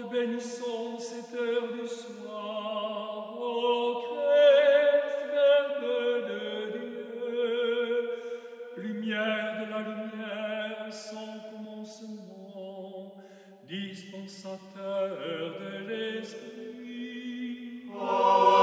bénissons cette heure du soir, ô Christ, Verbe de Dieu, lumière de la lumière sans commencement, dispensateur de l'Esprit.